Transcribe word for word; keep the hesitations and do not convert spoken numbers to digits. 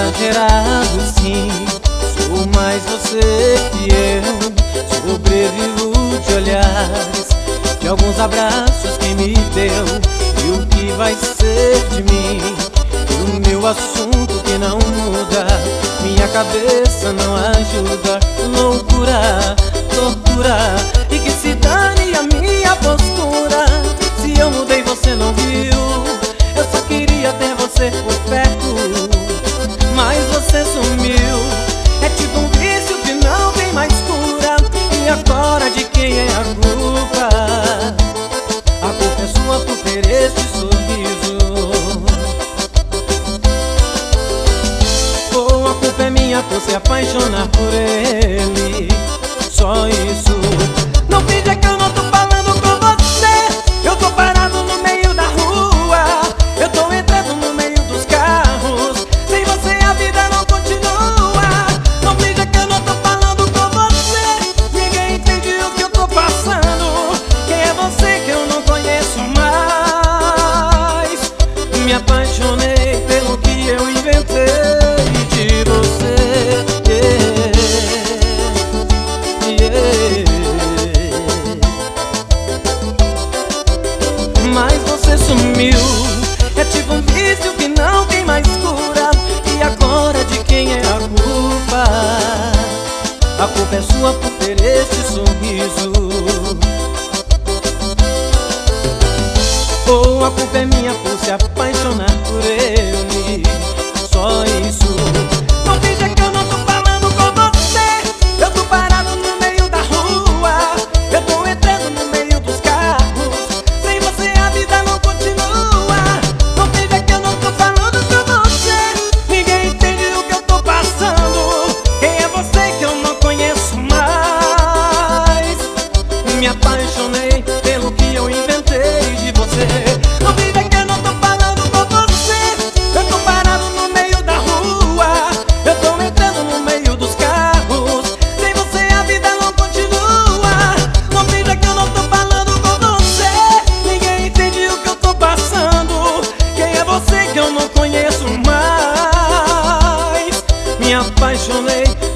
exagerado sim, sou mais você que eu. Sobrevivo de olhares, de alguns abraços que me deu. E o que vai ser de mim? E o meu assunto que não muda, minha cabeça não ajuda. Loucura, tortura, e que se dane a minha postura. Se eu mudei você não viu, eu só queria ter você por perto, mas você sumiu. É tipo um vício que não tem mais cura. E agora de quem é a culpa? A culpa é sua por ter este sorriso, ou a culpa é minha por se apaixonar por ele. Só isso. Não finja que eu não tô falando com você. Eu tô parado no meio da rua, eu tô entrando no meio dos carros. Sem você a vida não continua. Não finja que eu não tô falando com você. Ninguém entende o que eu tô passando. Quem é você que eu não conheço mais? Me apaixonei pelo que eu inventei de você. Mas você sumiu. É tipo um vício que não tem mais cura. E agora de quem é a culpa? A culpa é sua por ter este sorriso, ou a culpa é minha por se apaixonar por ele. Só isso. Não finja que eu não tô falando com você. Eu tô parado no meio da rua, eu tô entrando no meio dos carros. Sem você a vida não continua. Não finja que eu não tô falando com você. Ninguém entende o que eu tô passando. Quem é você que eu não conheço mais? Me apaixonei pelo que eu inventei de você. Não finja que eu não tô falando com você. Eu tô parado no meio da rua, eu tô entrando no meio dos carros. Sem você a vida não continua. Não finja que eu não tô falando com você. Ninguém entende o que eu tô passando. Quem é você que eu não conheço mais? Me apaixonei